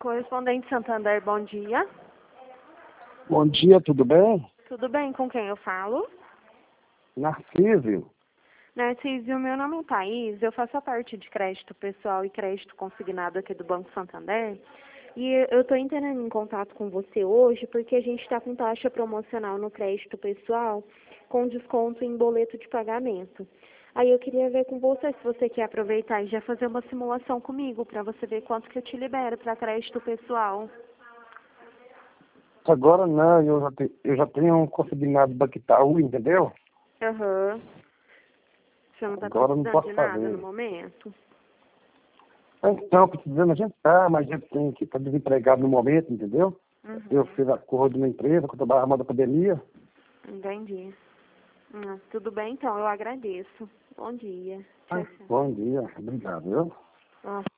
Correspondente Santander, bom dia. Bom dia, tudo bem? Tudo bem? Com quem eu falo? Narciso. Narciso, meu nome é Thaís, eu faço a parte de crédito pessoal e crédito consignado aqui do Banco Santander. E eu estou entrando em contato com você hoje porque a gente está com taxa promocional no crédito pessoal com desconto em boleto de pagamento. Aí eu queria ver com você se você quer aproveitar e já fazer uma simulação comigo para você ver quanto que eu te libero para crédito pessoal. Agora não, eu já tenho um consignado Banco Itaú, entendeu? Aham. Você não está Agora não precisando posso de nada fazer. no momento? Então, precisando, a gente tá, mas a gente tem que estar desempregado no momento, entendeu? Uhum. Eu fiz acordo na empresa, quando eu trabalhava na pandemia. Entendi. Tudo bem, então, eu agradeço. Bom dia. Tchau, tchau. Bom dia, obrigado, viu? Ah.